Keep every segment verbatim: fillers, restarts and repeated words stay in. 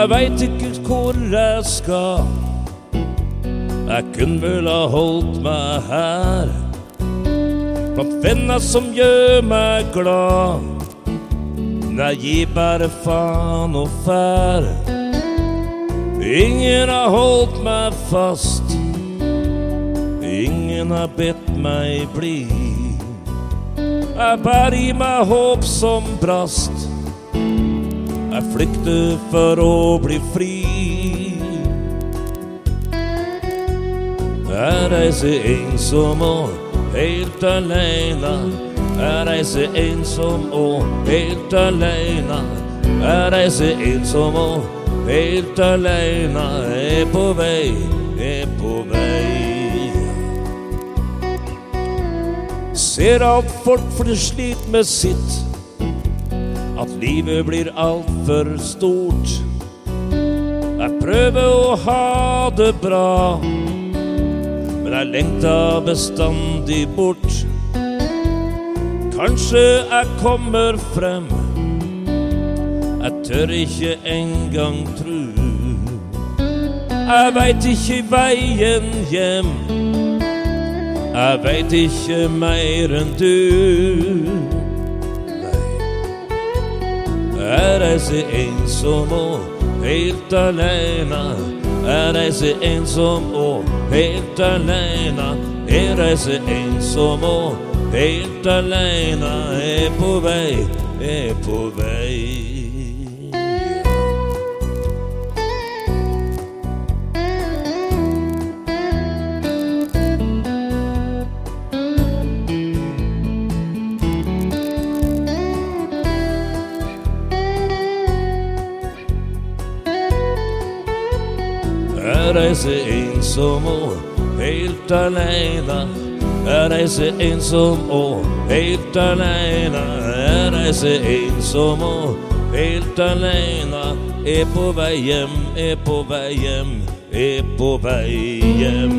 Jeg vet ikke hvor jeg skal. Jeg kunne vel ha holdt meg her blant venner som gjør meg glad. Men jeg gir bare faen og fær. Ingen har holdt meg fast. Ingen har bedt meg bli. Jeg bærer i meg håp som brast. Jeg flykter for å bli fri. Jeg reiser ensom og helt alene. Jeg reiser ensom og helt alene. Jeg reiser ensom og helt alene. Jeg er på vei, jeg er på vei. Ser alt folk for det slit med sitt. At livet blir alt for stort. Jeg prøver å ha det bra, men jeg lengter bestandig bort. Kanskje jeg kommer frem. Jeg tør ikke engang tro. Jeg vet ikke veien hjem. Jeg vet ikke mer enn du. Jeg reiser ensom og helt alene. Jeg reiser ensom og helt alene. Jeg reiser ensom og helt alene. Jeg er på vei, jeg er på vei. Jeg reiser ensom og helt alene. Jeg reiser ensom og helt alene. Jeg reiser ensom og helt alene. Er på vei hjem, er på vei hjem, er på vei hjem.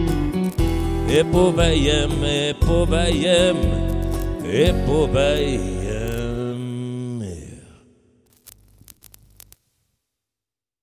Er på vei hjem, er på vei hjem, er på vei